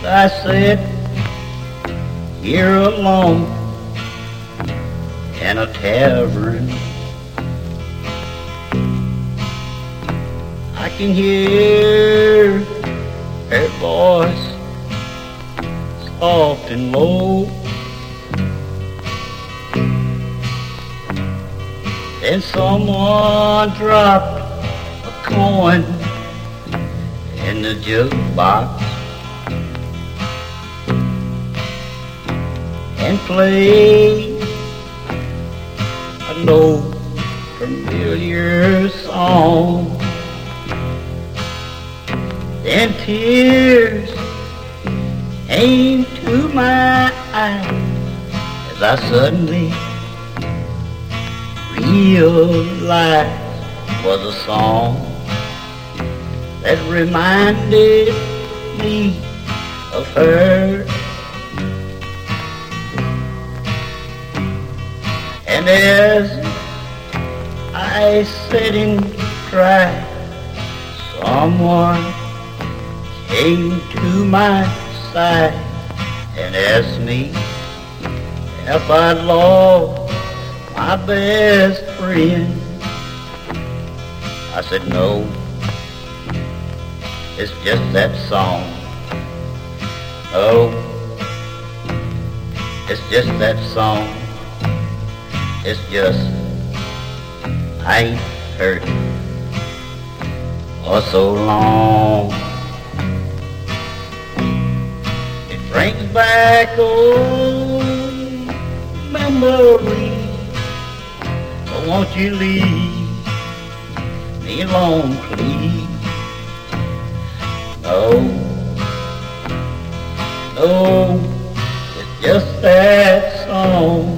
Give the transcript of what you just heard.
I sit here alone in a tavern. I can hear her voice soft and low. Then someone dropped a coin in the jukebox and played an old familiar song. Then tears came to my eyes as I suddenly realized it was a song that reminded me of her. And as I sat and cried, someone came to my side and asked me if I'd lost my best friend. I said no, it's just that song. Oh, it's just that song. It's just I ain't heard it for so long. It brings back old memories. But won't you leave me alone, please? No, no, it's just that song.